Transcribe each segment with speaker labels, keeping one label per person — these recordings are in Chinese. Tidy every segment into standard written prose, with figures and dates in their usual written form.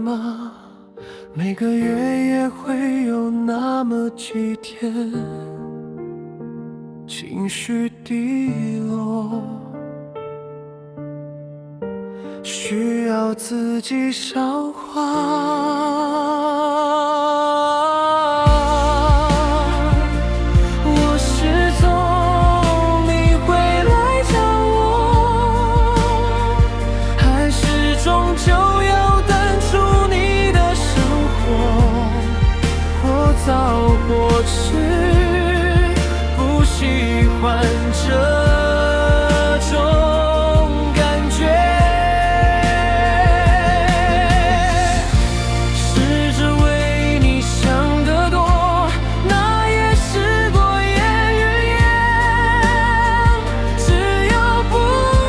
Speaker 1: 吗？每个月也会有那么几天情绪低落，需要自己消化。我失踪，你会来找我，还是终究要淡出你的生活？或早或迟，不喜欢这种感觉。试着为你想得多，那也试过言语言，只有不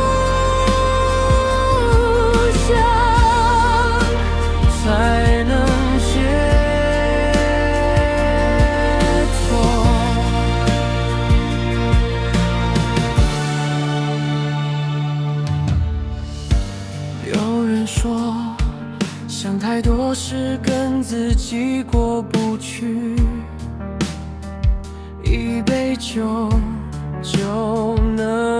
Speaker 1: 想才能解脱。有人说，想太多是跟自己过不去，一杯酒就能